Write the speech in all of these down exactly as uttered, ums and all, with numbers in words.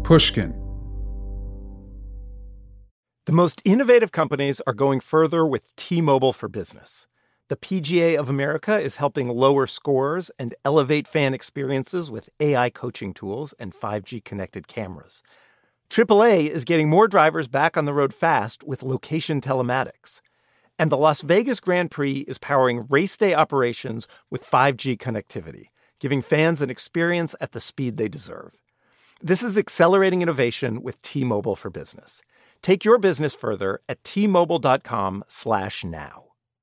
Pushkin. The most innovative companies are going further with T-Mobile for Business. The P G A of America is helping lower scores and elevate fan experiences with A I coaching tools and five G connected cameras. triple A is getting more drivers back on the road fast with location telematics. And the Las Vegas Grand Prix is powering race day operations with five G connectivity, giving fans an experience at the speed they deserve. This is accelerating innovation with T-Mobile for Business. Take your business further at T-Mobile.com slash now.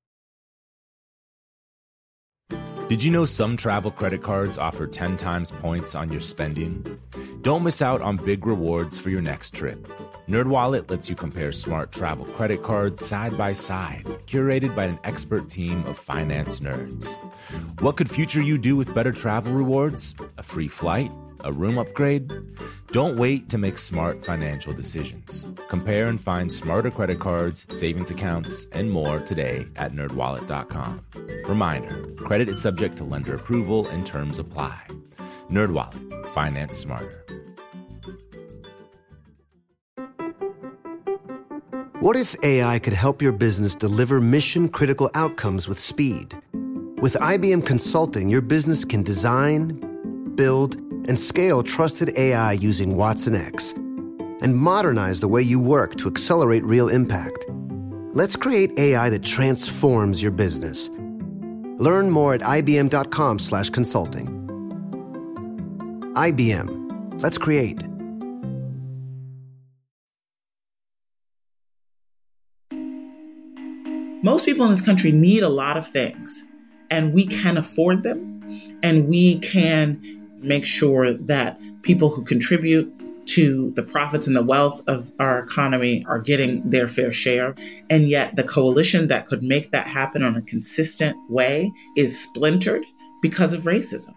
Did you know some travel credit cards offer ten times points on your spending? Don't miss out on big rewards for your next trip. NerdWallet lets you compare smart travel credit cards side by side, curated by an expert team of finance nerds. What could future you do with better travel rewards? A free flight? A room upgrade? Don't wait to make smart financial decisions. Compare and find smarter credit cards, savings accounts, and more today at nerd wallet dot com. Reminder, credit is subject to lender approval and terms apply. NerdWallet, finance smarter. What if A I could help your business deliver mission-critical outcomes with speed? With I B M Consulting, your business can design, build, and scale trusted A I using Watson X, and modernize the way you work to accelerate real impact. Let's create A I that transforms your business. Learn more at ibm.com slash consulting. I B M. Let's create. Most people in this country need a lot of things, and we can afford them, and we can make sure that people who contribute to the profits and the wealth of our economy are getting their fair share. And yet the coalition that could make that happen on a consistent way is splintered because of racism.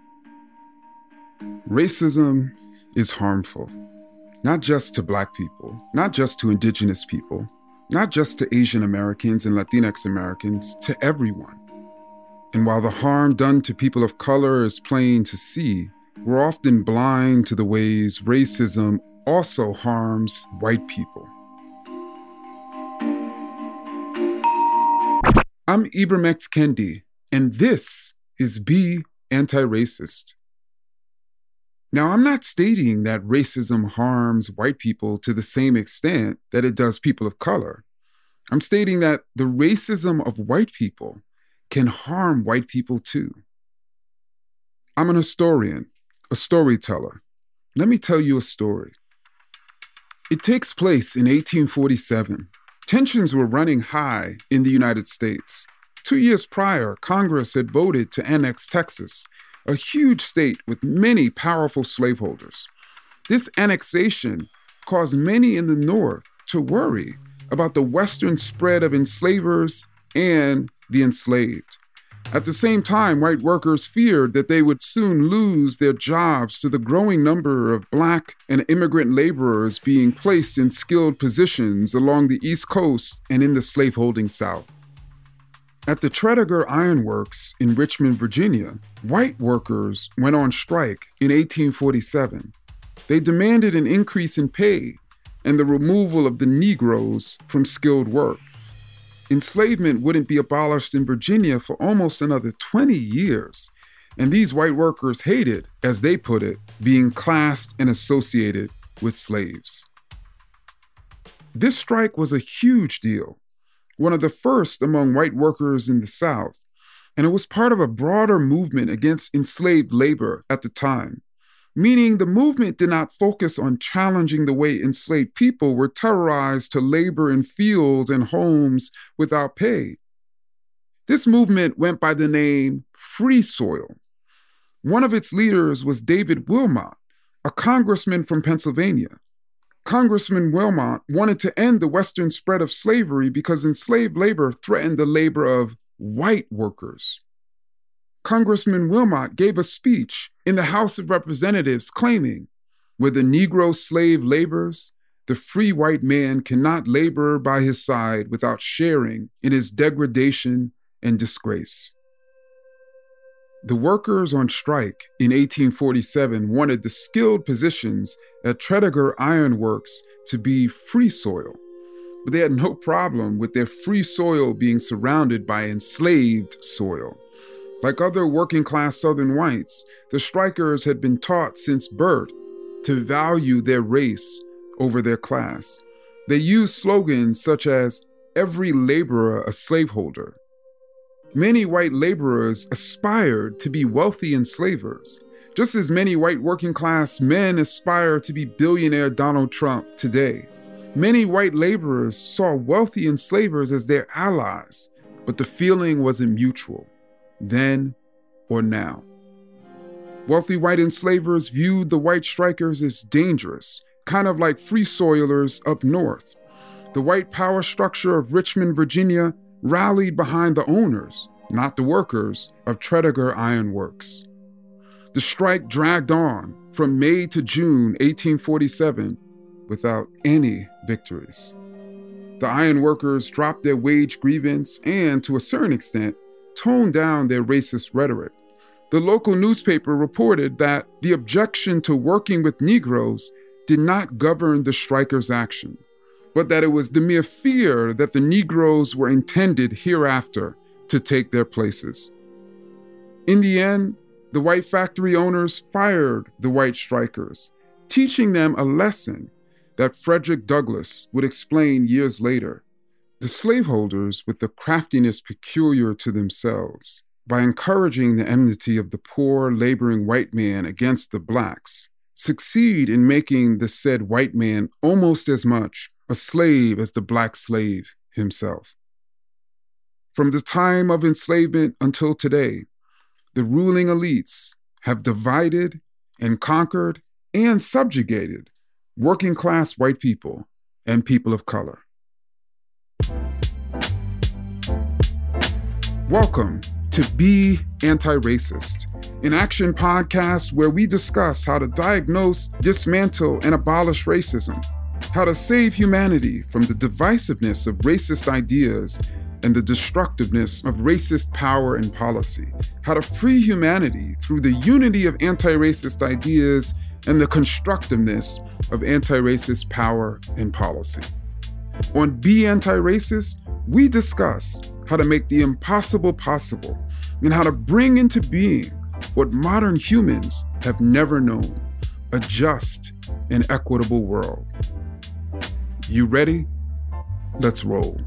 Racism is harmful, not just to Black people, not just to Indigenous people, not just to Asian Americans and Latinx Americans, to everyone. And while the harm done to people of color is plain to see, we're often blind to the ways racism also harms white people. I'm Ibram X. Kendi, and this is Be Anti-Racist. Now, I'm not stating that racism harms white people to the same extent that it does people of color. I'm stating that the racism of white people can harm white people too. I'm an historian, a storyteller. Let me tell you a story. It takes place in eighteen forty-seven. Tensions were running high in the United States. Two years prior, Congress had voted to annex Texas, a huge state with many powerful slaveholders. This annexation caused many in the North to worry about the Western spread of enslavers and the enslaved. At the same time, white workers feared that they would soon lose their jobs to the growing number of Black and immigrant laborers being placed in skilled positions along the East Coast and in the slaveholding South. At the Tredegar Iron Works in Richmond, Virginia, white workers went on strike in eighteen forty-seven. They demanded an increase in pay and the removal of the Negroes from skilled work. Enslavement wouldn't be abolished in Virginia for almost another twenty years, and these white workers hated, as they put it, being classed and associated with slaves. This strike was a huge deal, one of the first among white workers in the South, and it was part of a broader movement against enslaved labor at the time, meaning the movement did not focus on challenging the way enslaved people were terrorized to labor in fields and homes without pay. This movement went by the name Free Soil. One of its leaders was David Wilmot, a congressman from Pennsylvania. Congressman Wilmot wanted to end the Western spread of slavery because enslaved labor threatened the labor of white workers. Congressman Wilmot gave a speech in the House of Representatives claiming, where the Negro slave labors, the free white man cannot labor by his side without sharing in his degradation and disgrace. The workers on strike in eighteen forty-seven wanted the skilled positions at Tredegar Iron Works to be free soil. But they had no problem with their free soil being surrounded by enslaved soil. Like other working-class Southern whites, the strikers had been taught since birth to value their race over their class. They used slogans such as, "Every laborer a slaveholder." Many white laborers aspired to be wealthy enslavers, just as many white working-class men aspire to be billionaire Donald Trump today. Many white laborers saw wealthy enslavers as their allies, but the feeling wasn't mutual, then or now. Wealthy white enslavers viewed the white strikers as dangerous, kind of like free soilers up north. The white power structure of Richmond, Virginia, rallied behind the owners, not the workers, of Tredegar Iron Works. The strike dragged on from May to June eighteen forty-seven without any victories. The iron workers dropped their wage grievance and, to a certain extent, toned down their racist rhetoric. The local newspaper reported that the objection to working with Negroes did not govern the strikers' action, but that it was the mere fear that the Negroes were intended hereafter to take their places. In the end, the white factory owners fired the white strikers, teaching them a lesson that Frederick Douglass would explain years later. The slaveholders, with the craftiness peculiar to themselves, by encouraging the enmity of the poor, laboring white man against the blacks, succeed in making the said white man almost as much a slave as the black slave himself. From the time of enslavement until today, the ruling elites have divided and conquered and subjugated working-class white people and people of color. Welcome to Be Anti-Racist, an action podcast where we discuss how to diagnose, dismantle, and abolish racism, how to save humanity from the divisiveness of racist ideas and the destructiveness of racist power and policy, how to free humanity through the unity of anti-racist ideas and the constructiveness of anti-racist power and policy. On Be Anti-Racist, we discuss how to make the impossible possible and how to bring into being what modern humans have never known, a just and equitable world. You ready? Let's roll.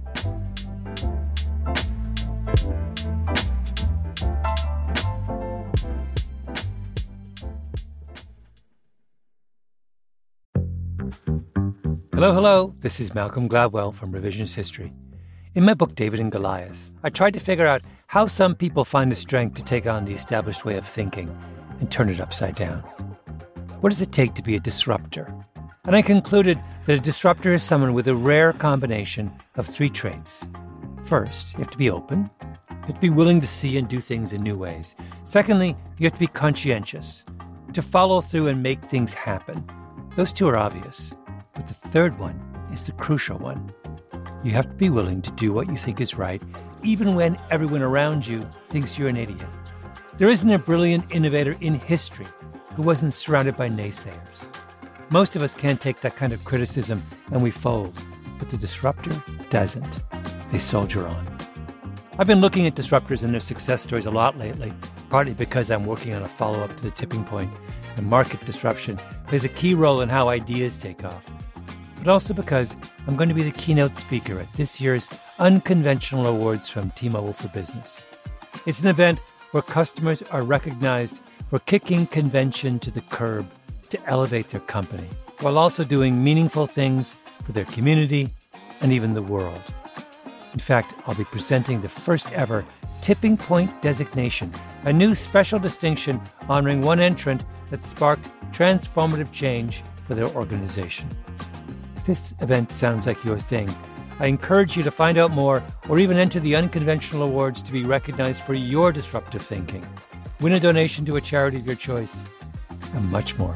Hello, hello. This is Malcolm Gladwell from Revisionist History. In my book, David and Goliath, I tried to figure out how some people find the strength to take on the established way of thinking and turn it upside down. What does it take to be a disruptor? And I concluded that a disruptor is someone with a rare combination of three traits. First, you have to be open. You have to be willing to see and do things in new ways. Secondly, you have to be conscientious, to follow through and make things happen. Those two are obvious. But the third one is the crucial one. You have to be willing to do what you think is right, even when everyone around you thinks you're an idiot. There isn't a brilliant innovator in history who wasn't surrounded by naysayers. Most of us can't take that kind of criticism and we fold, but the disruptor doesn't. They soldier on. I've been looking at disruptors and their success stories a lot lately, partly because I'm working on a follow-up to The Tipping Point, and market disruption plays a key role in how ideas take off. But also because I'm going to be the keynote speaker at this year's Unconventional Awards from T-Mobile for Business. It's an event where customers are recognized for kicking convention to the curb to elevate their company, while also doing meaningful things for their community and even the world. In fact, I'll be presenting the first ever Tipping Point designation, a new special distinction honoring one entrant that sparked transformative change for their organization. If this event sounds like your thing, I encourage you to find out more or even enter the Unconventional Awards to be recognized for your disruptive thinking. Win a donation to a charity of your choice, and much more.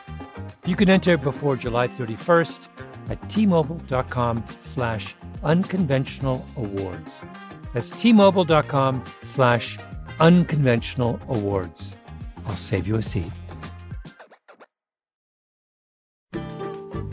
You can enter before July thirty-first at T-Mobile.com slash unconventional awards. That's T-Mobile.com slash unconventional awards. I'll save you a seat.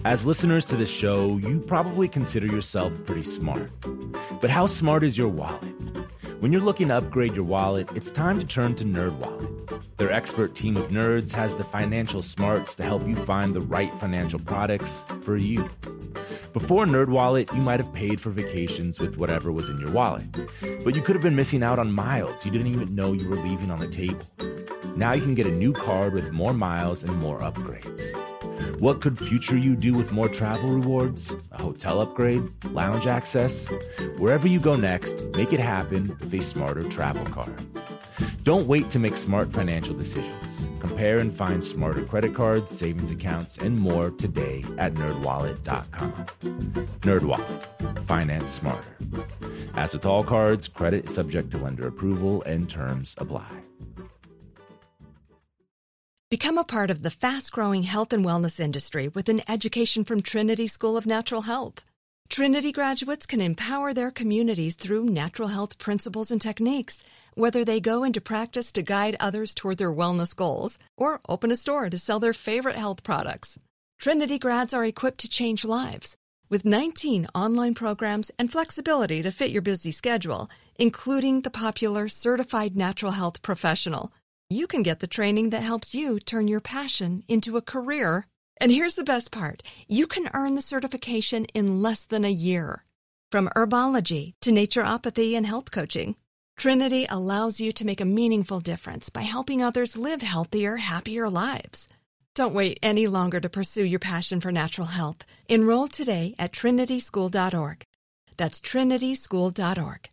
As listeners to this show, you probably consider yourself pretty smart. But how smart is your wallet? When you're looking to upgrade your wallet, it's time to turn to NerdWallet. Their expert team of nerds has the financial smarts to help you find the right financial products for you. Before NerdWallet, you might have paid for vacations with whatever was in your wallet. But you could have been missing out on miles you didn't even know you were leaving on the table. Now you can get a new card with more miles and more upgrades. What could future you do with more travel rewards? A hotel upgrade? Lounge access? Wherever you go next, make it happen with a smarter travel card. Don't wait to make smart financial decisions. Compare and find smarter credit cards, savings accounts, and more today at nerd wallet dot com. NerdWallet. Finance smarter. As with all cards, credit is subject to lender approval and terms apply. Become a part of the fast-growing health and wellness industry with an education from Trinity School of Natural Health. Trinity graduates can empower their communities through natural health principles and techniques, whether they go into practice to guide others toward their wellness goals or open a store to sell their favorite health products. Trinity grads are equipped to change lives with nineteen online programs and flexibility to fit your busy schedule, including the popular Certified Natural Health Professional. You can get the training that helps you turn your passion into a career. And here's the best part. You can earn the certification in less than a year. From herbology to naturopathy and health coaching, Trinity allows you to make a meaningful difference by helping others live healthier, happier lives. Don't wait any longer to pursue your passion for natural health. Enroll today at trinity school dot org. That's trinity school dot org.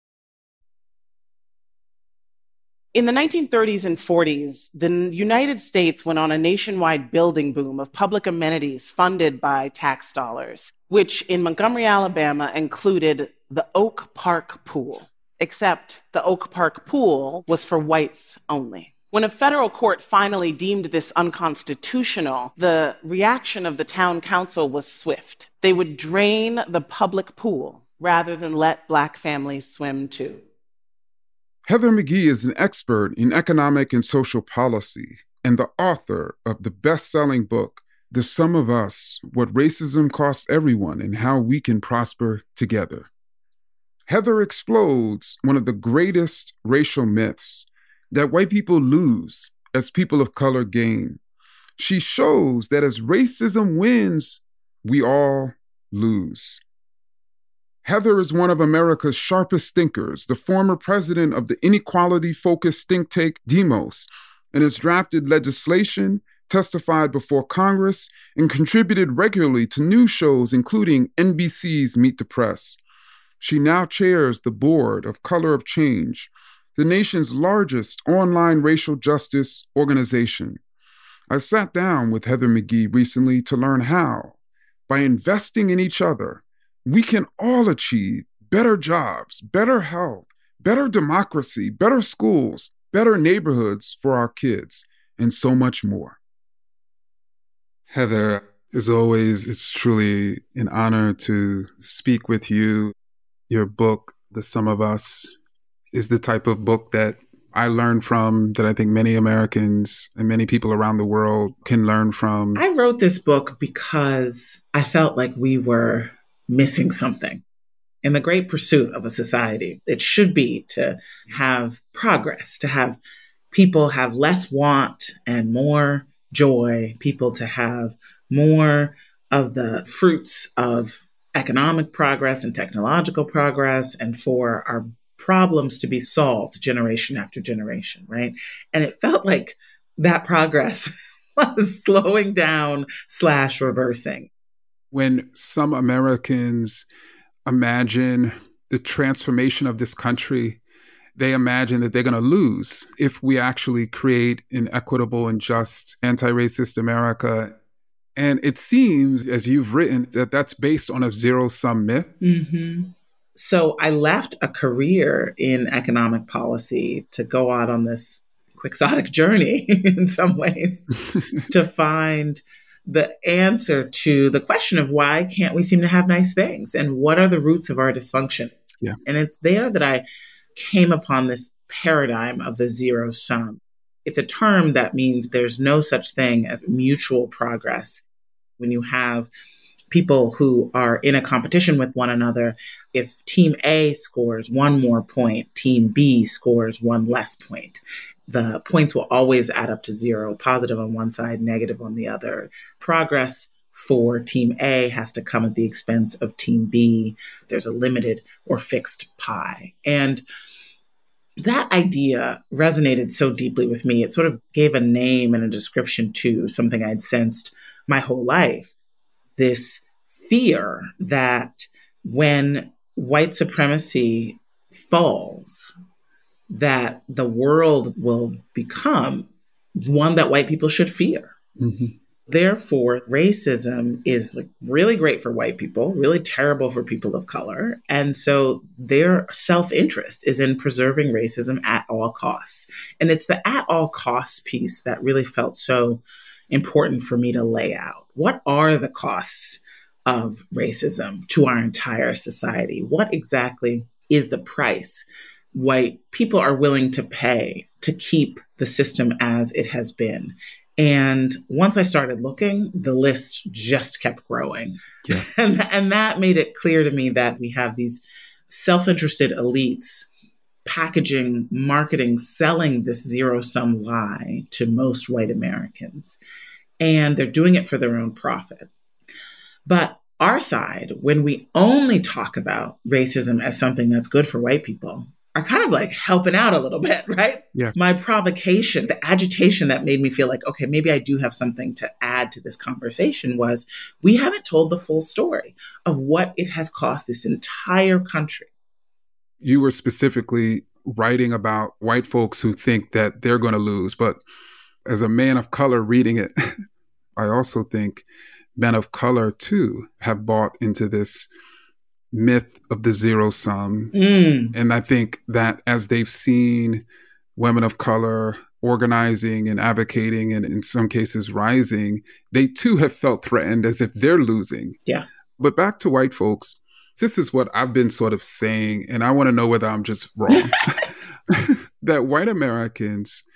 In the nineteen thirties and forties, the United States went on a nationwide building boom of public amenities funded by tax dollars, which in Montgomery, Alabama, included the Oak Park Pool. Except the Oak Park Pool was for whites only. When a federal court finally deemed this unconstitutional, the reaction of the town council was swift. They would drain the public pool rather than let Black families swim too. Heather McGhee is an expert in economic and social policy and the author of the best-selling book, The Sum of Us: What Racism Costs Everyone and How We Can Prosper Together. Heather explodes one of the greatest racial myths, that white people lose as people of color gain. She shows that as racism wins, we all lose. Heather is one of America's sharpest thinkers, the former president of the inequality-focused think tank Demos, and has drafted legislation, testified before Congress, and contributed regularly to news shows, including N B C's Meet the Press. She now chairs the board of Color of Change, the nation's largest online racial justice organization. I sat down with Heather McGhee recently to learn how, by investing in each other, we can all achieve better jobs, better health, better democracy, better schools, better neighborhoods for our kids, and so much more. Heather, as always, it's truly an honor to speak with you. Your book, The Sum of Us, is the type of book that I learned from, that I think many Americans and many people around the world can learn from. I wrote this book because I felt like we were missing something. In the great pursuit of a society, it should be to have progress, to have people have less want and more joy, people to have more of the fruits of economic progress and technological progress, and for our problems to be solved generation after generation, right? And it felt like that progress was slowing down slash reversing. When some Americans imagine the transformation of this country, they imagine that they're going to lose if we actually create an equitable and just anti-racist America. And it seems, as you've written, that that's based on a zero-sum myth. Mm-hmm. So I left a career in economic policy to go out on this quixotic journey in some ways to find the answer to the question of why can't we seem to have nice things and what are the roots of our dysfunction? Yeah. And it's there that I came upon this paradigm of the zero sum. It's a term that means there's no such thing as mutual progress. When you have people who are in a competition with one another, if team A scores one more point, team B scores one less point. The points will always add up to zero, positive on one side, negative on the other. Progress for team A has to come at the expense of team B. There's a limited or fixed pie. And that idea resonated so deeply with me. It sort of gave a name and a description to something I'd sensed my whole life. This fear that when white supremacy falls, that the world will become one that white people should fear. Mm-hmm. Therefore, racism is like really great for white people, really terrible for people of color. And so their self-interest is in preserving racism at all costs. And it's the at all costs piece that really felt so important for me to lay out. What are the costs of racism to our entire society? What exactly is the price white people are willing to pay to keep the system as it has been? And once I started looking, the list just kept growing. Yeah. And, and that made it clear to me that we have these self-interested elites packaging, marketing, selling this zero-sum lie to most white Americans. And they're doing it for their own profit. But our side, when we only talk about racism as something that's good for white people, are kind of like helping out a little bit, right? Yeah. My provocation, the agitation that made me feel like, okay, maybe I do have something to add to this conversation was we haven't told the full story of what it has cost this entire country. You were specifically writing about white folks who think that they're going to lose. But as a man of color reading it, I also think men of color, too, have bought into this myth of the zero sum. Mm. And I think that as they've seen women of color organizing and advocating and in some cases rising, they too have felt threatened as if they're losing. Yeah. But back to white folks, this is what I've been sort of saying, and I want to know whether I'm just wrong, that white Americans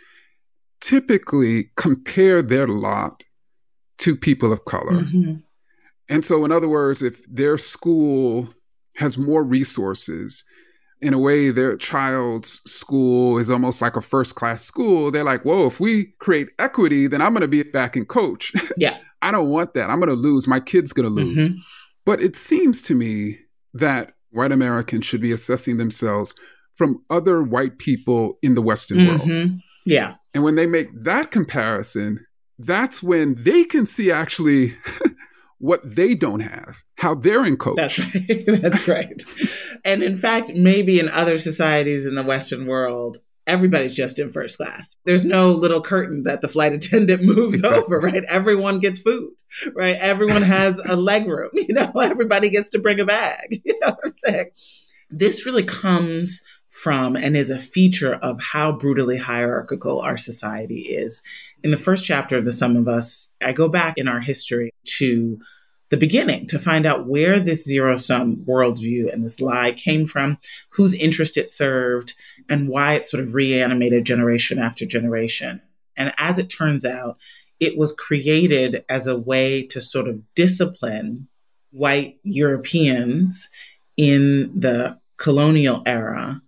typically compare their lot to people of color. Mm-hmm. And so in other words, if their school has more resources, in a way, their child's school is almost like a first-class school. They're like, whoa, if we create equity, then I'm going to be back in coach. Yeah. I don't want that. I'm going to lose. My kid's going to lose. Mm-hmm. But it seems to me that white Americans should be assessing themselves from other white people in the Western mm-hmm. world. Yeah. And when they make that comparison, that's when they can see actually what they don't have, how they're in coach. That's right. That's right. And in fact, maybe in other societies in the Western world, everybody's just in first class. There's no little curtain that the flight attendant moves exactly. over, right? Everyone gets food, right? Everyone has a leg room, you know, everybody gets to bring a bag. You know what I'm saying? This really comes from and is a feature of how brutally hierarchical our society is. In the first chapter of The Sum of Us, I go back in our history to the beginning to find out where this zero-sum worldview and this lie came from, whose interest it served, and why it sort of reanimated generation after generation. And as it turns out, it was created as a way to sort of discipline white Europeans in the colonial era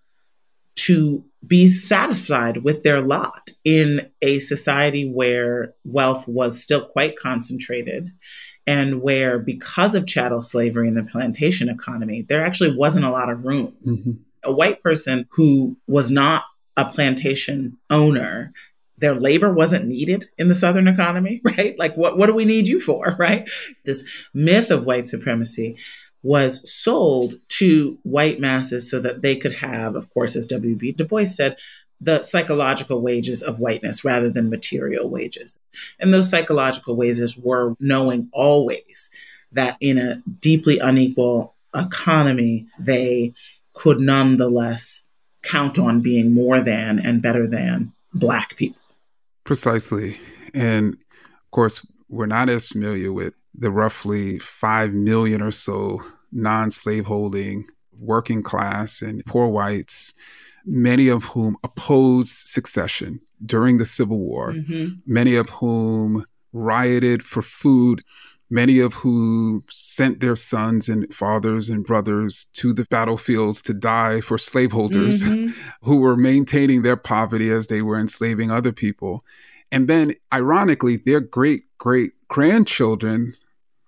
to be satisfied with their lot in a society where wealth was still quite concentrated and where, because of chattel slavery and the plantation economy, there actually wasn't a lot of room. Mm-hmm. A white person who was not a plantation owner, their labor wasn't needed in the Southern economy, right? Like, what, what do we need you for, right? This myth of white supremacy was sold to white masses so that they could have, of course, as W B Du Bois said, the psychological wages of whiteness rather than material wages. And those psychological wages were knowing always that in a deeply unequal economy, they could nonetheless count on being more than and better than Black people. Precisely. And of course, we're not as familiar with the roughly five million or so non-slaveholding working class and poor whites, many of whom opposed secession during the Civil War, mm-hmm. many of whom rioted for food. many of who sent their sons and fathers and brothers to the battlefields to die for slaveholders mm-hmm. who were maintaining their poverty as they were enslaving other people. And then, ironically, their great-great-grandchildren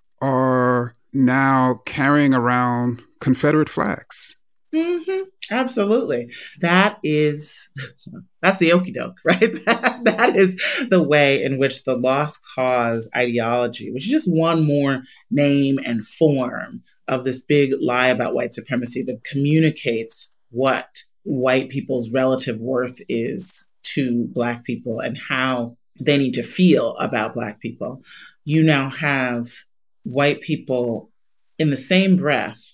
are now carrying around Confederate flags. Mm-hmm. Absolutely. That is, that's the okie doke, right? that, that is the way in which the lost cause ideology, which is just one more name and form of this big lie about white supremacy that communicates what white people's relative worth is to Black people and how they need to feel about Black people. You now have white people in the same breath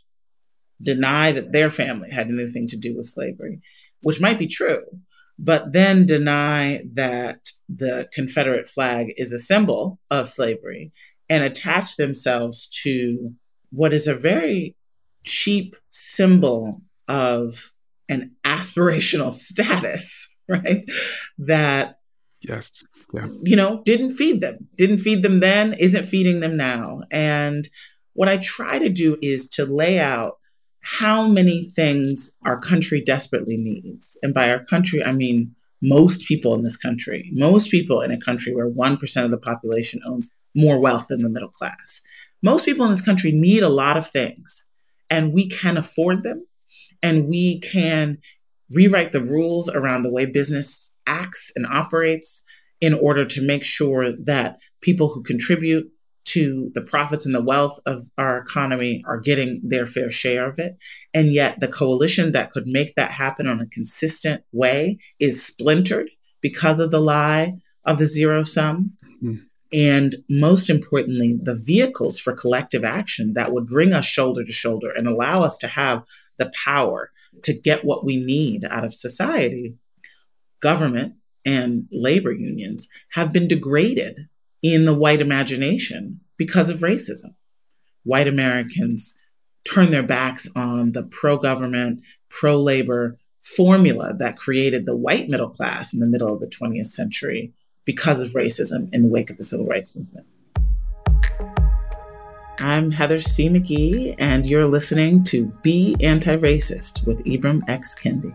deny that their family had anything to do with slavery, which might be true, but then deny that the Confederate flag is a symbol of slavery and attach themselves to what is a very cheap symbol of an aspirational status, right? That, yes, yeah, you know, didn't feed them, didn't feed them then, isn't feeding them now. And what I try to do is to lay out how many things our country desperately needs. And by our country, I mean most people in this country, most people in a country where one percent of the population owns more wealth than the middle class. Most people in this country need a lot of things, and we can afford them, and we can rewrite the rules around the way business acts and operates in order to make sure that people who contribute to the profits and the wealth of our economy are getting their fair share of it. And yet the coalition that could make that happen on a consistent way is splintered because of the lie of the zero sum. Mm-hmm. And most importantly, the vehicles for collective action that would bring us shoulder to shoulder and allow us to have the power to get what we need out of society, government and labor unions, have been degraded in the white imagination because of racism. White Americans turn their backs on the pro-government, pro-labor formula that created the white middle class in the middle of the twentieth century because of racism in the wake of the civil rights movement. I'm Heather C. McGhee, and you're listening to Be Anti-Racist with Ibram X. Kendi.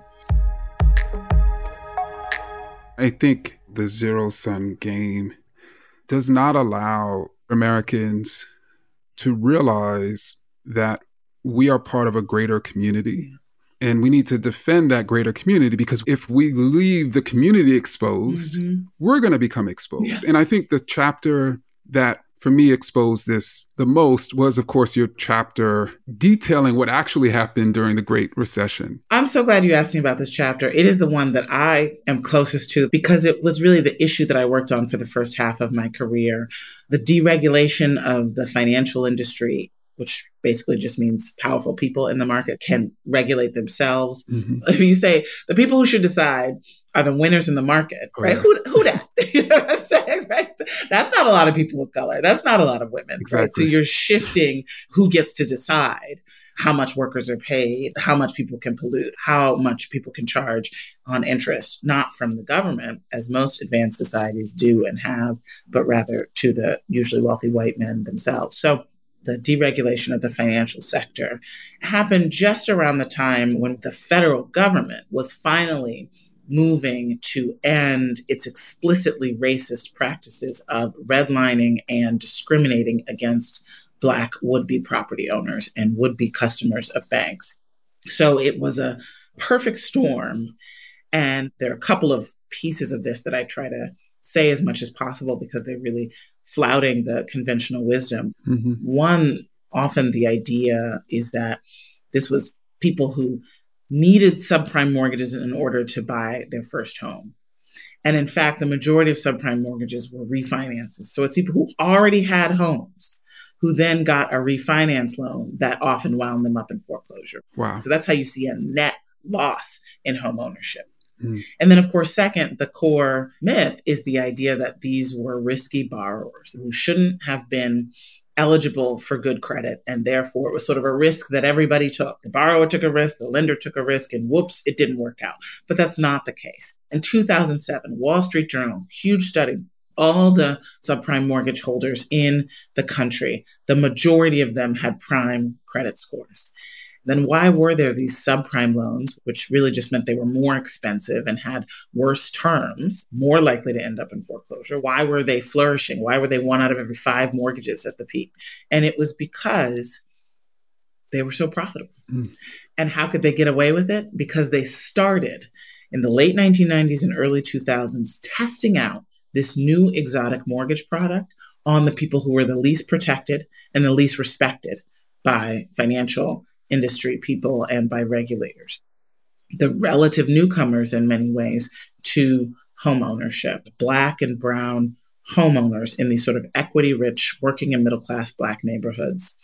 I think the zero-sum game does not allow Americans to realize that we are part of a greater community. And we need to defend that greater community, because if we leave the community exposed, mm-hmm. we're going to become exposed. Yeah. And I think the chapter that, for me, exposed this the most was, of course, your chapter detailing what actually happened during the Great Recession. I'm so glad you asked me about this chapter. It is the one that I am closest to because it was really the issue that I worked on for the first half of my career. The deregulation of the financial industry, which basically just means powerful people in the market can regulate themselves. Mm-hmm. If you say the people who should decide are the winners in the market, oh, right? Yeah. Who, who that? You know what I'm saying, right? That's not a lot of people of color. That's not a lot of women, exactly. Right? So you're shifting who gets to decide how much workers are paid, how much people can pollute, how much people can charge on interest, not from the government, as most advanced societies do and have, but rather to the usually wealthy white men themselves. So the deregulation of the financial sector happened just around the time when the federal government was finally moving to end its explicitly racist practices of redlining and discriminating against Black would-be property owners and would-be customers of banks. So it was a perfect storm. And there are a couple of pieces of this that I try to say as much as possible because they're really flouting the conventional wisdom. Mm-hmm. One, often the idea is that this was people who needed subprime mortgages in order to buy their first home. And in fact, the majority of subprime mortgages were refinances. So it's people who already had homes who then got a refinance loan that often wound them up in foreclosure. Wow. So that's how you see a net loss in home ownership. Mm. And then, of course, second, the core myth is the idea that these were risky borrowers who shouldn't have been eligible for good credit. And therefore, it was sort of a risk that everybody took. The borrower took a risk, the lender took a risk, and whoops, it didn't work out. But that's not the case. In two thousand seven, Wall Street Journal, huge study, all the subprime mortgage holders in the country, the majority of them had prime credit scores. Then why were there these subprime loans, which really just meant they were more expensive and had worse terms, more likely to end up in foreclosure? Why were they flourishing? Why were they one out of every five mortgages at the peak? And it was because they were so profitable. Mm. And how could they get away with it? Because they started in the late nineteen nineties and early two thousands testing out this new exotic mortgage product on the people who were the least protected and the least respected by financial industry people and by regulators. The relative newcomers in many ways to homeownership, Black and brown homeowners in these sort of equity-rich, working and middle-class Black neighborhoods.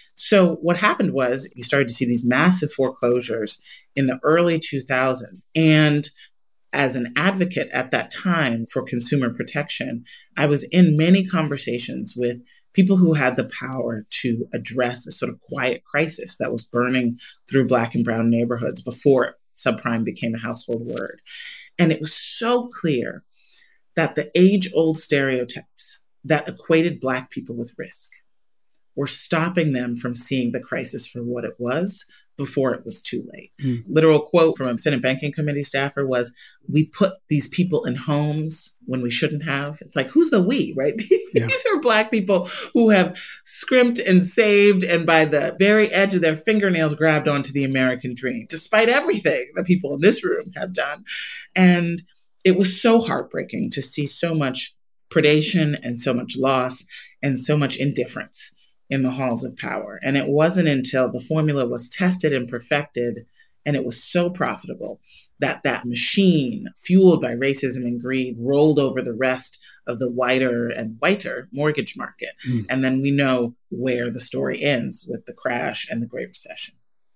So what happened was you started to see these massive foreclosures in the early two thousands. And as an advocate at that time for consumer protection, I was in many conversations with people who had the power to address a sort of quiet crisis that was burning through Black and brown neighborhoods before subprime became a household word. And it was so clear that the age-old stereotypes that equated Black people with risk were stopping them from seeing the crisis for what it was before it was too late. Mm. Literal quote from a Senate Banking Committee staffer was, "We put these people in homes when we shouldn't have." It's like, who's the we, right? Yeah. These are Black people who have scrimped and saved and by the very edge of their fingernails grabbed onto the American dream, despite everything that people in this room have done. And it was so heartbreaking to see so much predation and so much loss and so much indifference in the halls of power. And it wasn't until the formula was tested and perfected, and it was so profitable, that that machine, fueled by racism and greed, rolled over the rest of the whiter and whiter mortgage market. Mm. And then we know where the story ends with the crash and the Great Recession.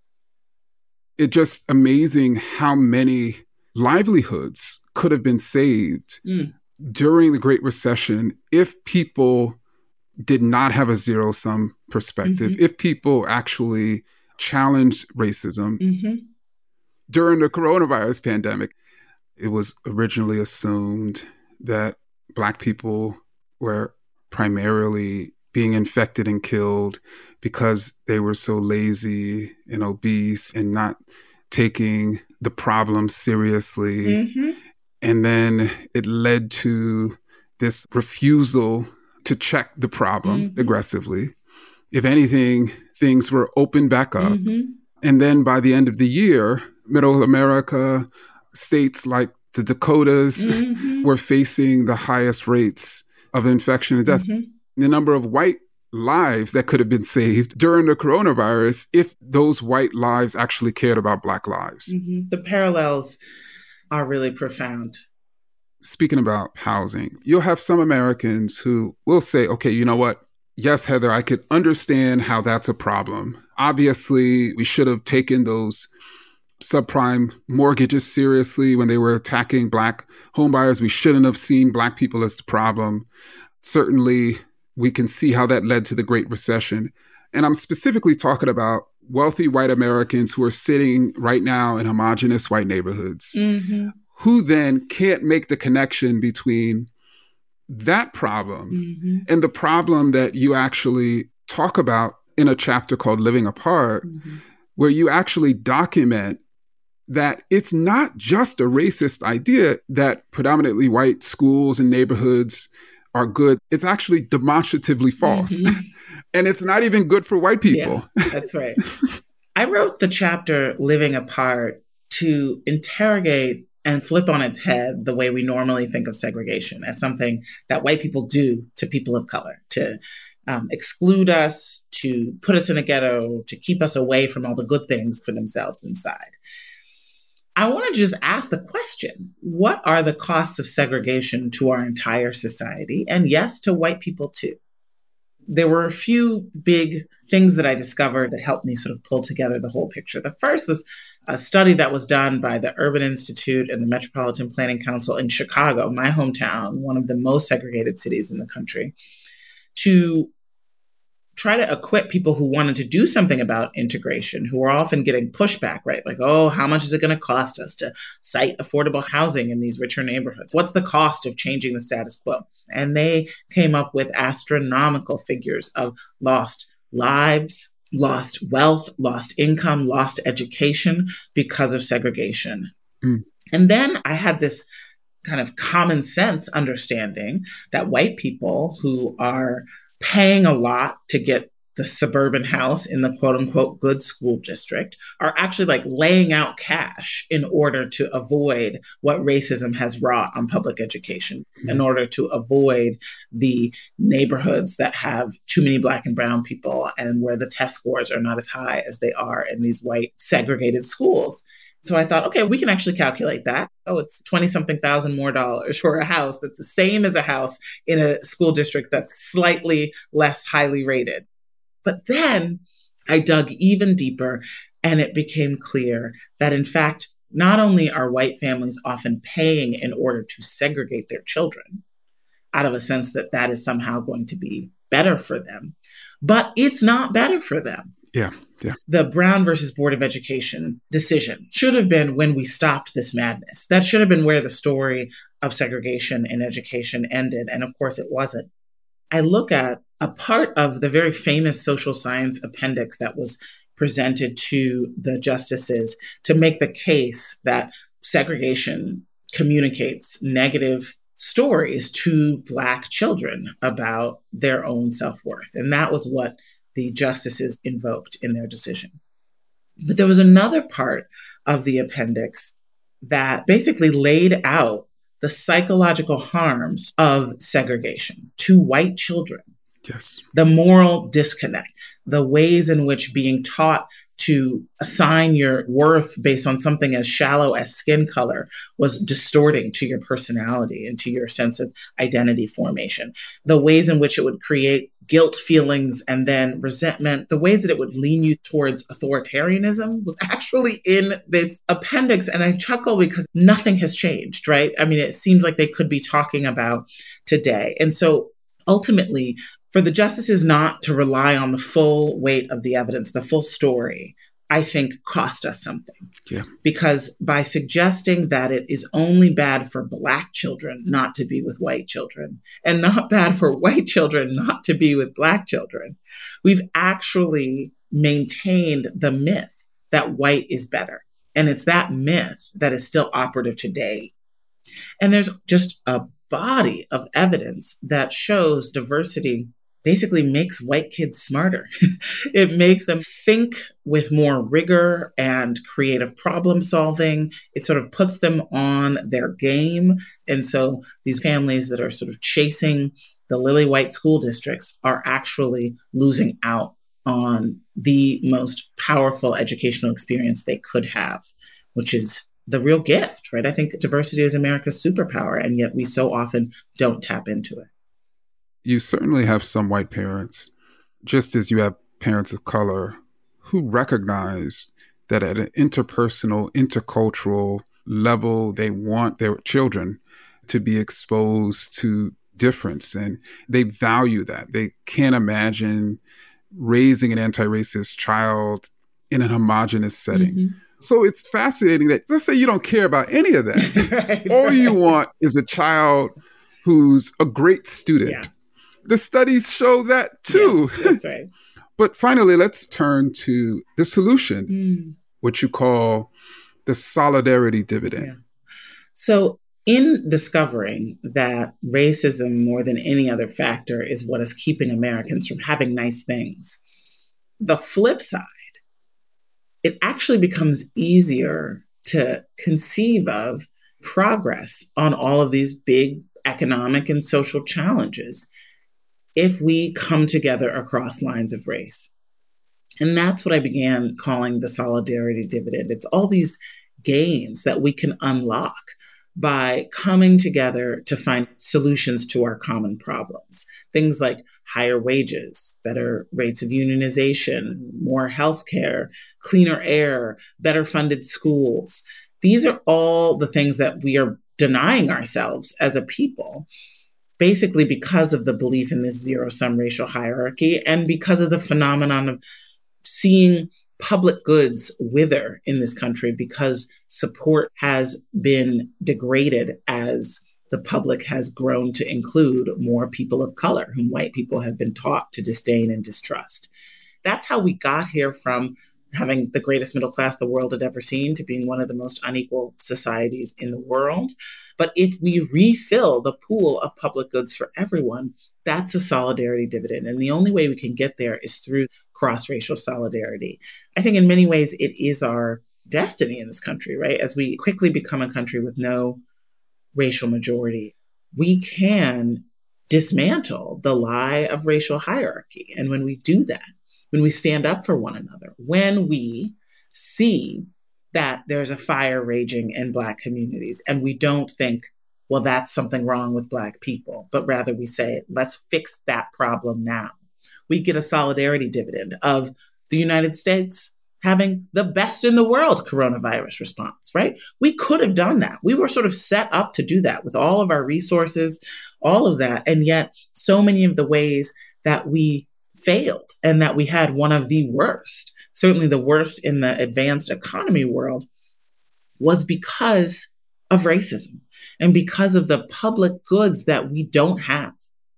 It's just amazing how many livelihoods could have been saved mm. during the Great Recession if people did not have a zero-sum perspective, mm-hmm. if people actually challenged racism. Mm-hmm. During the coronavirus pandemic, it was originally assumed that Black people were primarily being infected and killed because they were so lazy and obese and not taking the problem seriously. Mm-hmm. And then it led to this refusal to check the problem mm-hmm. aggressively. If anything, things were opened back up. Mm-hmm. And then by the end of the year, Middle America, states like the Dakotas mm-hmm. were facing the highest rates of infection and death. Mm-hmm. The number of white lives that could have been saved during the coronavirus if those white lives actually cared about Black lives. Mm-hmm. The parallels are really profound. Speaking about housing, you'll have some Americans who will say, okay, you know what? Yes, Heather, I could understand how that's a problem. Obviously, we should have taken those subprime mortgages seriously when they were attacking Black homebuyers. We shouldn't have seen Black people as the problem. Certainly, we can see how that led to the Great Recession. And I'm specifically talking about wealthy white Americans who are sitting right now in homogenous white neighborhoods. Mm-hmm. Who then can't make the connection between that problem mm-hmm. and the problem that you actually talk about in a chapter called Living Apart, mm-hmm. where you actually document that it's not just a racist idea that predominantly white schools and neighborhoods are good. It's actually demonstratively false. Mm-hmm. And it's not even good for white people. Yeah, that's right. I wrote the chapter Living Apart to interrogate and flip on its head the way we normally think of segregation as something that white people do to people of color, to um, exclude us, to put us in a ghetto, to keep us away from all the good things for themselves inside. I want to just ask the question, what are the costs of segregation to our entire society? And yes, to white people too. There were a few big things that I discovered that helped me sort of pull together the whole picture. The first was a study that was done by the Urban Institute and the Metropolitan Planning Council in Chicago, my hometown, one of the most segregated cities in the country, to try to equip people who wanted to do something about integration, who are often getting pushback, right? Like, oh, how much is it going to cost us to site affordable housing in these richer neighborhoods? What's the cost of changing the status quo? And they came up with astronomical figures of lost lives, lost wealth, lost income, lost education because of segregation. Mm. And then I had this kind of common sense understanding that white people who are paying a lot to get the suburban house in the quote unquote good school district are actually like laying out cash in order to avoid what racism has wrought on public education, mm-hmm. in order to avoid the neighborhoods that have too many Black and brown people and where the test scores are not as high as they are in these white segregated schools. So I thought, okay, we can actually calculate that. Oh, it's twenty something thousand more dollars for a house that's the same as a house in a school district that's slightly less highly rated. But then I dug even deeper and it became clear that in fact, not only are white families often paying in order to segregate their children out of a sense that that is somehow going to be better for them, but it's not better for them. Yeah, yeah. The Brown versus Board of Education decision should have been when we stopped this madness. That should have been where the story of segregation in education ended. And of course, it wasn't. I look at a part of the very famous social science appendix that was presented to the justices to make the case that segregation communicates negative stories to Black children about their own self-worth. And that was what the justices invoked in their decision. But there was another part of the appendix that basically laid out the psychological harms of segregation to white children. Yes. The moral disconnect, the ways in which being taught to assign your worth based on something as shallow as skin color was distorting to your personality and to your sense of identity formation. The ways in which it would create guilt feelings and then resentment, the ways that it would lean you towards authoritarianism was actually in this appendix. And I chuckle because nothing has changed, right? I mean, it seems like they could be talking about today. And so ultimately, for the justices not to rely on the full weight of the evidence, the full story, I think cost us something. Yeah. Because by suggesting that it is only bad for Black children not to be with white children and not bad for white children not to be with Black children, we've actually maintained the myth that white is better. And it's that myth that is still operative today. And there's just a body of evidence that shows diversity basically makes white kids smarter. It makes them think with more rigor and creative problem solving. It sort of puts them on their game. And so these families that are sort of chasing the lily white school districts are actually losing out on the most powerful educational experience they could have, which is the real gift, right? I think diversity is America's superpower, and yet we so often don't tap into it. You certainly have some white parents, just as you have parents of color, who recognize that at an interpersonal, intercultural level, they want their children to be exposed to difference, and they value that. They can't imagine raising an anti-racist child in a homogenous setting. Mm-hmm. So it's fascinating that, let's say you don't care about any of that. right, All right. you want is a child who's a great student. Yeah. The studies show that too. Yes, that's right. But finally, let's turn to the solution, mm. what you call the solidarity dividend. Yeah. So in discovering that racism, more than any other factor, is what is keeping Americans from having nice things, the flip side, it actually becomes easier to conceive of progress on all of these big economic and social challenges if we come together across lines of race. And that's what I began calling the solidarity dividend. It's all these gains that we can unlock by coming together to find solutions to our common problems. Things like higher wages, better rates of unionization, more healthcare, cleaner air, better funded schools. These are all the things that we are denying ourselves as a people. basically because of the belief in this zero-sum racial hierarchy and because of the phenomenon of seeing public goods wither in this country because support has been degraded as the public has grown to include more people of color whom white people have been taught to disdain and distrust. That's how we got here from having the greatest middle class the world had ever seen to being one of the most unequal societies in the world. But if we refill the pool of public goods for everyone, that's a solidarity dividend. And the only way we can get there is through cross-racial solidarity. I think in many ways it is our destiny in this country, right? As we quickly become a country with no racial majority, we can dismantle the lie of racial hierarchy. And when we do that, when we stand up for one another, when we see that there's a fire raging in Black communities and we don't think, well, that's something wrong with Black people, but rather we say, let's fix that problem now. We get a solidarity dividend of the United States having the best in the world coronavirus response, right? We could have done that. We were sort of set up to do that with all of our resources, all of that. And yet so many of the ways that we failed and that we had one of the worst, certainly the worst in the advanced economy world, was because of racism and because of the public goods that we don't have.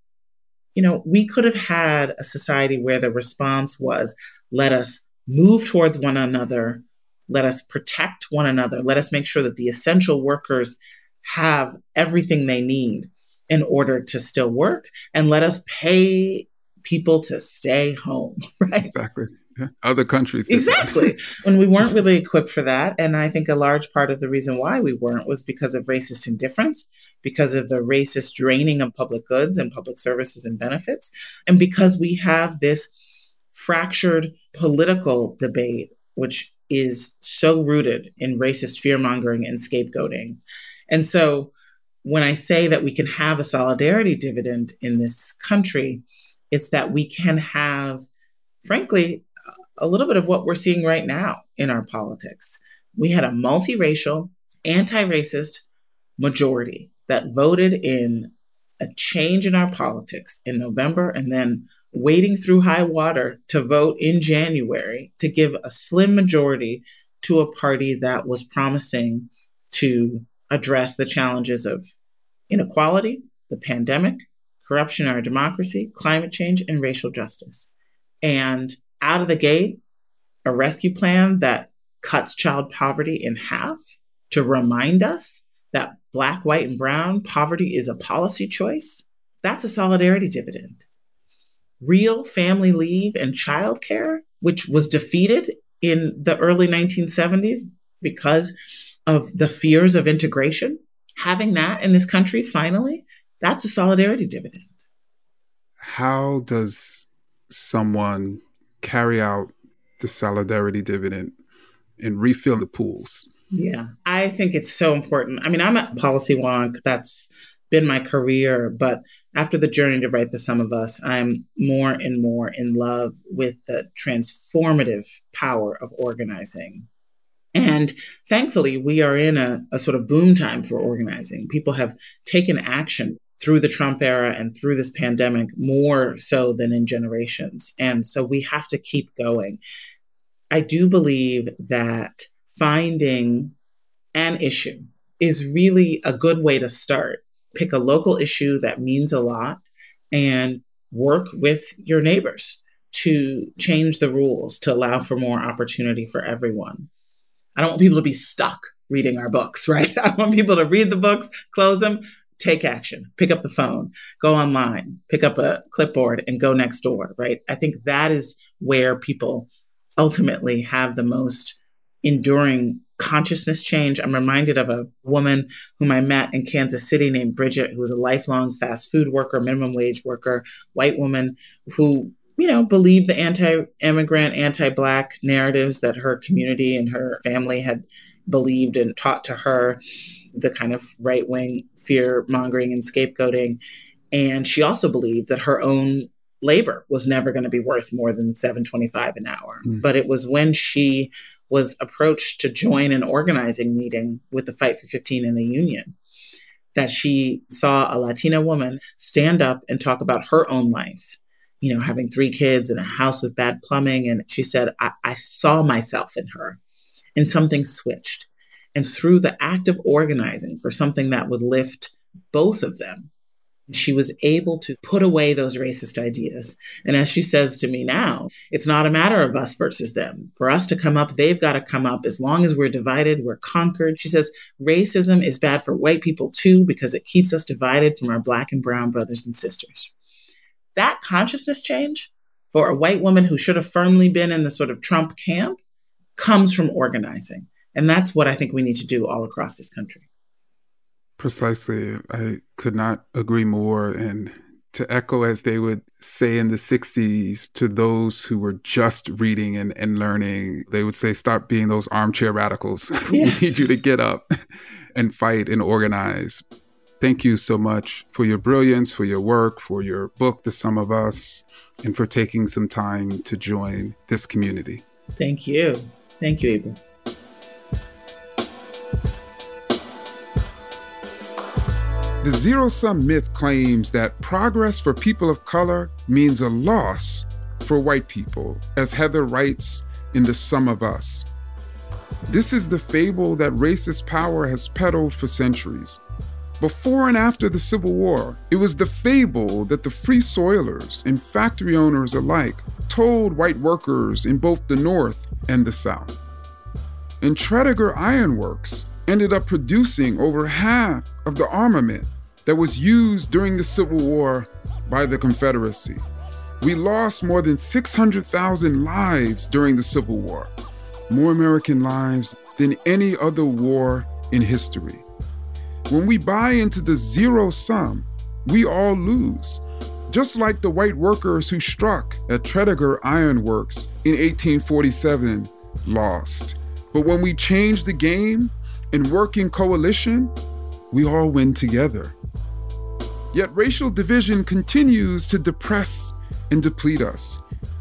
You know, we could have had a society where the response was, let us move towards one another, let us protect one another, let us make sure that the essential workers have everything they need in order to still work, and let us pay people to stay home, right? Exactly. Yeah. Other countries. Exactly. When we weren't really equipped for that. And I think a large part of the reason why we weren't was because of racist indifference, because of the racist draining of public goods and public services and benefits, and because we have this fractured political debate, which is so rooted in racist fear-mongering and scapegoating. And so when I say that we can have a solidarity dividend in this country, it's that we can have, frankly, a little bit of what we're seeing right now in our politics. We had a multiracial, anti-racist majority that voted in a change in our politics in November and then wading through high water to vote in January to give a slim majority to a party that was promising to address the challenges of inequality, the pandemic, corruption in our democracy, climate change, and racial justice. And out of the gate, a rescue plan that cuts child poverty in half to remind us that Black, white, and brown poverty is a policy choice. That's a solidarity dividend. Real family leave and childcare, which was defeated in the early nineteen seventies because of the fears of integration, having that in this country finally, that's a solidarity dividend. How does someone carry out the solidarity dividend and refill the pools? Yeah, I think it's so important. I mean, I'm a policy wonk. That's been my career. But after the journey to write The Sum of Us, I'm more and more in love with the transformative power of organizing. And thankfully, we are in a, a sort of boom time for organizing. People have taken action through the Trump era and through this pandemic more so than in generations. And so we have to keep going. I do believe that finding an issue is really a good way to start. Pick a local issue that means a lot and work with your neighbors to change the rules to allow for more opportunity for everyone. I don't want people to be stuck reading our books, right? I want people to read the books, close them, take action, pick up the phone, go online, pick up a clipboard and go next door, right? I think that is where people ultimately have the most enduring consciousness change. I'm reminded of a woman whom I met in Kansas City named Bridget, who was a lifelong fast food worker, minimum wage worker, white woman who, you know, believed the anti-immigrant, anti-Black narratives that her community and her family had believed and taught to her, the kind of right-wing fear-mongering and scapegoating. And she also believed that her own labor was never going to be worth more than seven twenty-five an hour. Mm. But it was when she was approached to join an organizing meeting with the Fight for fifteen in the union that she saw a Latina woman stand up and talk about her own life, you know, having three kids and a house with bad plumbing. And she said, I, I saw myself in her, and something switched. And through the act of organizing for something that would lift both of them, she was able to put away those racist ideas. And as she says to me now, it's not a matter of us versus them. For us to come up, they've got to come up. As long as we're divided, we're conquered. She says racism is bad for white people too, because it keeps us divided from our Black and brown brothers and sisters. That consciousness change for a white woman who should have firmly been in the sort of Trump camp comes from organizing. And that's what I think we need to do all across this country. Precisely. I could not agree more. And to echo, as they would say in the sixties, to those who were just reading and, and learning, they would say, stop being those armchair radicals. Yes. We need you to get up and fight and organize. Thank you so much for your brilliance, for your work, for your book, The Sum of Us, and for taking some time to join this community. Thank you. Thank you, Ibram. The zero-sum myth claims that progress for people of color means a loss for white people, as Heather writes in The Sum of Us. This is the fable that racist power has peddled for centuries. Before and after the Civil War, it was the fable that the free soilers and factory owners alike told white workers in both the North and the South. And Tredegar Iron Works ended up producing over half of the armament that was used during the Civil War by the Confederacy. We lost more than six hundred thousand lives during the Civil War, more American lives than any other war in history. When we buy into the zero sum, we all lose, just like the white workers who struck at Tredegar Iron Works in eighteen forty-seven lost. But when we change the game and work in coalition, we all win together. Yet racial division continues to depress and deplete us.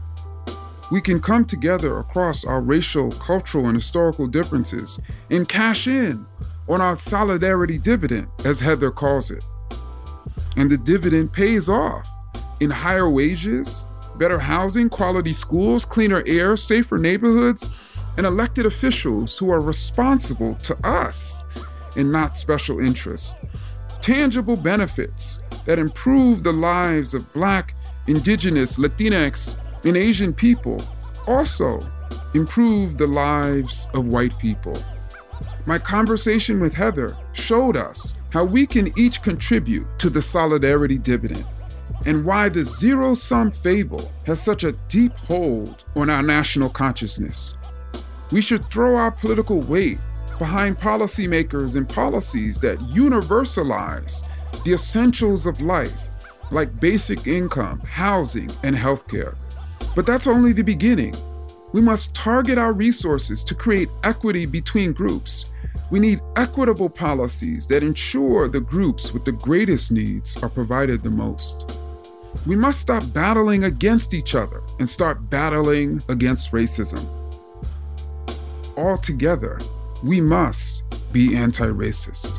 We can come together across our racial, cultural, and historical differences and cash in on our solidarity dividend, as Heather calls it. And the dividend pays off in higher wages, better housing, quality schools, cleaner air, safer neighborhoods, and elected officials who are responsible to us and not special interests. Tangible benefits that improve the lives of Black, Indigenous, Latinx, and Asian people also improve the lives of white people. My conversation with Heather showed us how we can each contribute to the solidarity dividend and why the zero-sum fable has such a deep hold on our national consciousness. We should throw our political weight behind policymakers and policies that universalize the essentials of life, like basic income, housing, and healthcare. But that's only the beginning. We must target our resources to create equity between groups. We need equitable policies that ensure the groups with the greatest needs are provided the most. We must stop battling against each other and start battling against racism. All together, we must be anti-racist.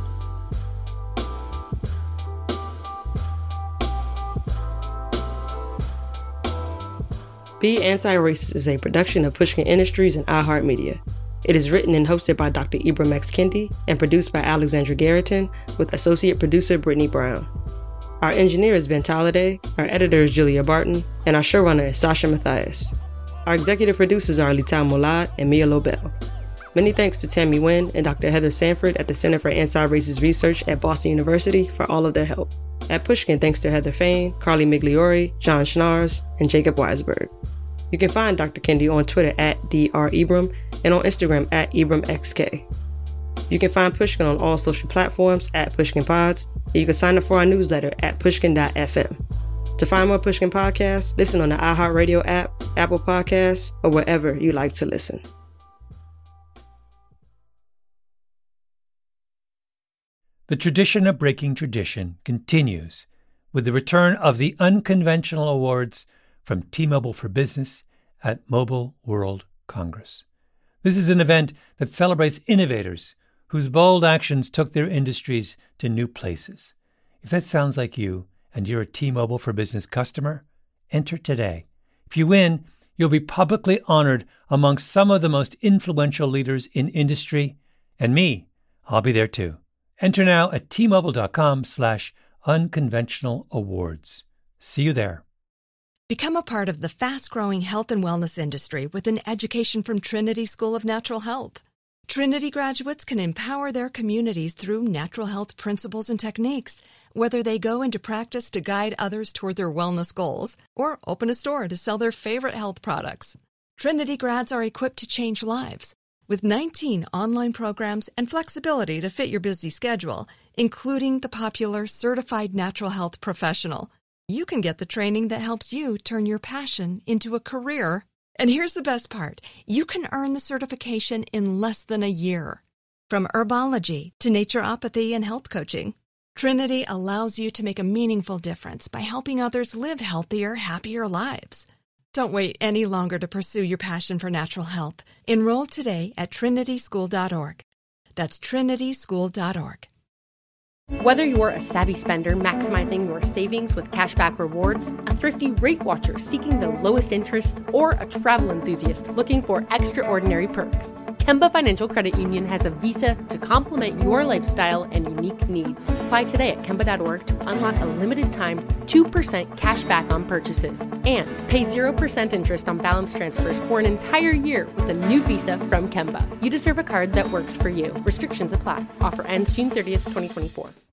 Be Anti-Racist is a production of Pushkin Industries and iHeartMedia. It is written and hosted by Doctor Ibram X. Kendi and produced by Alexandra Garrison with associate producer Brittany Brown. Our engineer is Ben Talladay, our editor is Julia Barton, and our showrunner is Sasha Matthias. Our executive producers are Lital Molad and Mia Lobel. Many thanks to Tammy Nguyen and Doctor Heather Sanford at the Center for Anti-Racist Research at Boston University for all of their help. At Pushkin, thanks to Heather Fain, Carly Migliori, John Schnars, and Jacob Weisberg. You can find Doctor Kendi on Twitter at D R Ibram and on Instagram at IbramXK. You can find Pushkin on all social platforms at Pushkin Pods, and you can sign up for our newsletter at pushkin dot f m. To find more Pushkin podcasts, listen on the iHeartRadio app, Apple Podcasts, or wherever you like to listen. The tradition of breaking tradition continues with the return of the Unconventional Awards from T-Mobile for Business at Mobile World Congress. This is an event that celebrates innovators whose bold actions took their industries to new places. If that sounds like you and you're a T-Mobile for Business customer, enter today. If you win, you'll be publicly honored amongst some of the most influential leaders in industry. And me, I'll be there too. Enter now at T-Mobile.com slash unconventional awards. See you there. Become a part of the fast-growing health and wellness industry with an education from Trinity School of Natural Health. Trinity graduates can empower their communities through natural health principles and techniques, whether they go into practice to guide others toward their wellness goals or open a store to sell their favorite health products. Trinity grads are equipped to change lives with nineteen online programs and flexibility to fit your busy schedule, including the popular Certified Natural Health Professional. You can get the training that helps you turn your passion into a career. And here's the best part. You can earn the certification in less than a year. From herbology to naturopathy and health coaching, Trinity allows you to make a meaningful difference by helping others live healthier, happier lives. Don't wait any longer to pursue your passion for natural health. Enroll today at trinity school dot org. That's trinity school dot org. Whether you're a savvy spender maximizing your savings with cashback rewards, a thrifty rate watcher seeking the lowest interest, or a travel enthusiast looking for extraordinary perks, Kemba Financial Credit Union has a visa to complement your lifestyle and unique needs. Apply today at Kemba dot org to unlock a limited-time two percent cash back on purchases and pay zero percent interest on balance transfers for an entire year with a new visa from Kemba. You deserve a card that works for you. Restrictions apply. Offer ends June thirtieth, twenty twenty-four.